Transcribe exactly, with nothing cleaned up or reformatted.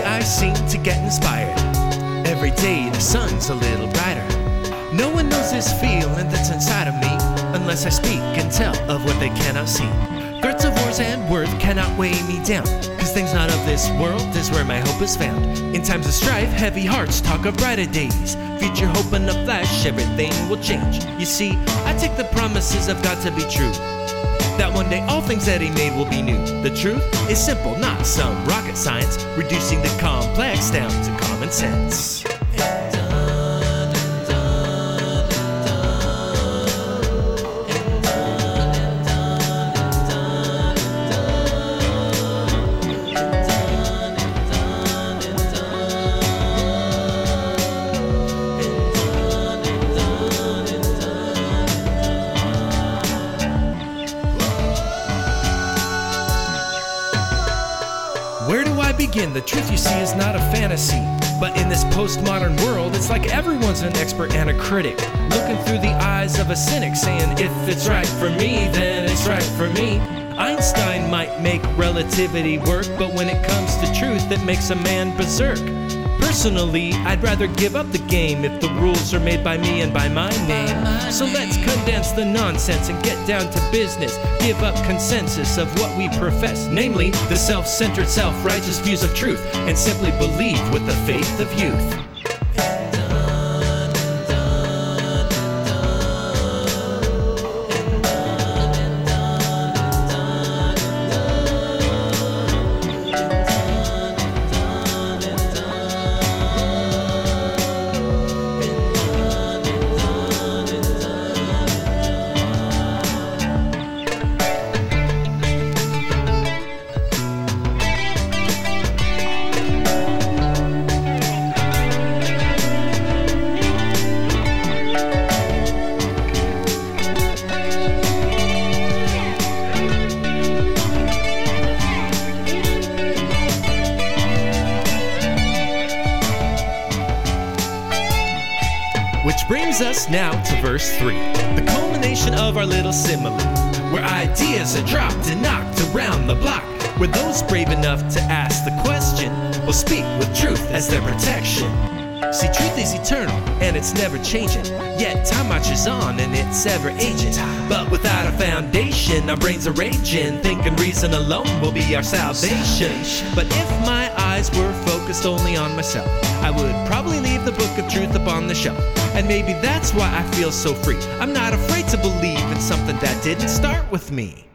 I seem to get inspired. Every day the sun's a little brighter. No one knows this feeling that's inside of me unless I speak and tell of what they cannot see. Threats of wars and worth cannot weigh me down, cause things not of this world is where my hope is found. In times of strife, heavy hearts talk of brighter days. Future hope in a flash, everything will change. You see, I take the promises of God to be true, that one day all things that he made will be new. The truth is simple, not some rocket science, reducing the complex down to common sense. Where do I begin? The truth you see is not a fantasy, but in this postmodern world, it's like everyone's an expert and a critic, looking through the eyes of a cynic, saying if it's right for me, then it's right for me. Einstein might make relativity work, but when it comes to truth, it makes a man berserk. Personally, I'd rather give up the game if the rules are made by me and by my name. So let's condense the nonsense and get down to business. Give up consensus of what we profess, namely the self-centered, self-righteous views of truth, and simply believe with the faith of youth. Which brings us now to verse three, the culmination of our little simile, where ideas are dropped and knocked around the block, where those brave enough to ask the question will speak with truth as their protection. See, truth is eternal and it's never changing, yet time marches on and it's ever aging. But without a foundation, our brains are raging, thinking reason alone will be our salvation. But if my eyes were focused only on myself, I would probably leave the book of truth upon the shelf. And maybe that's why I feel so free. I'm not afraid to believe in something that didn't start with me.